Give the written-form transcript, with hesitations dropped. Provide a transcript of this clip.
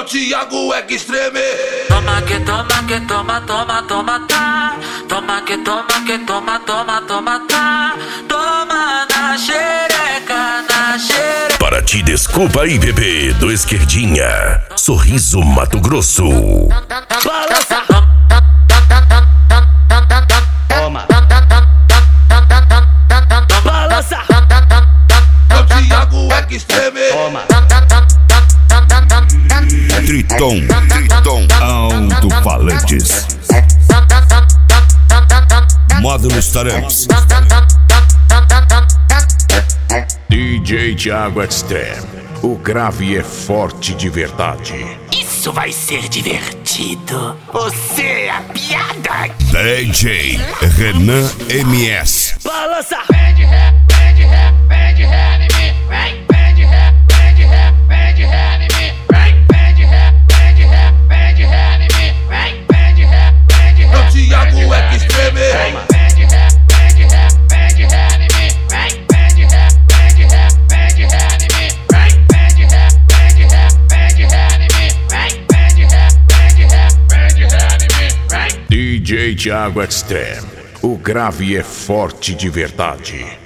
Thiago Extreme. Toma que toma que toma, toma, toma, tá. Toma que toma que toma, toma, toma, tá. Toma na xereca, na xereca. Para ti, desculpa aí, bebê, do Esquerdinha. Sorriso Mato Grosso. Balança. Toma. Balança. Thiago Extreme. Toma. Triton, alto-falantes. Módulos Taramps. DJ Thiago Extreme. O grave é forte de verdade. Isso vai ser divertido. Você é a piada. DJ Renan MS. Balança. Vem de ré em mim. Vem de ré em mim. Vem de ré em mim. Vem de ré Thiago Extreme. Vem de ré em mim. Vem de ré em mim. Vem de ré em mim. DJ Thiago Extreme. O grave é forte de verdade.